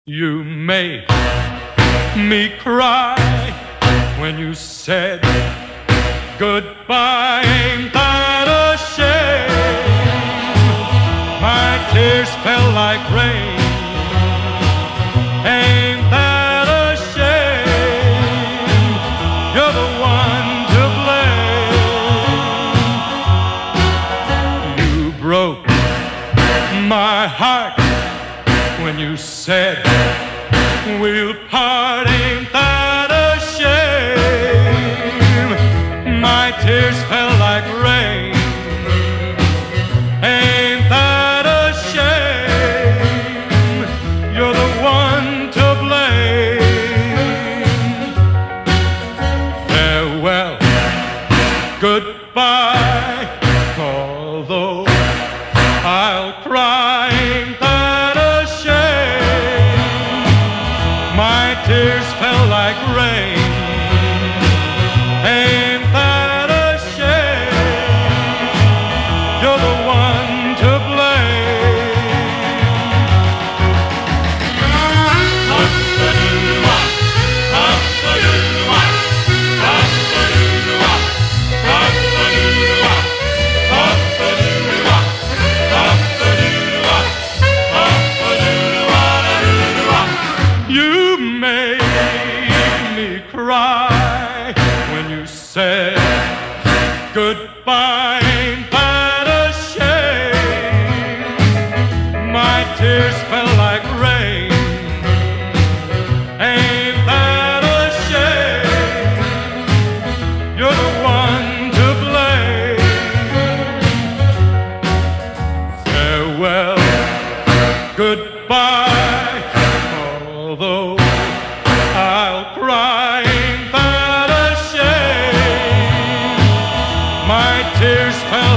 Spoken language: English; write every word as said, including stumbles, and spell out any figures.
You made me cry when you said goodbye. Ain't that a shame? My tears fell like rain. Ain't that a shame? You're the one to blame. You broke my heart when you said we'll part. Ain't that a shame? My tears fell like rain. Ain't that a shame? You're the one to blame. Farewell, goodbye, although I'll cry. Ain't that a shame? My tears fell like rain. Ain't that a shame? You're the one to blame. Hop-a-doo-wop, hop-a-doo-wop, hop-a-doo-wop, hop-a-doo-wop, hop-a-doo-wop, hop-a-doo-wop, hop-a-doo-wop. You made me cry when you said goodbye. Ain't that a shame? My tears fell like rain. Ain't that a shame? You're the one to blame. Farewell, goodbye, although I'll cry. Ain't that a shame? My tears fell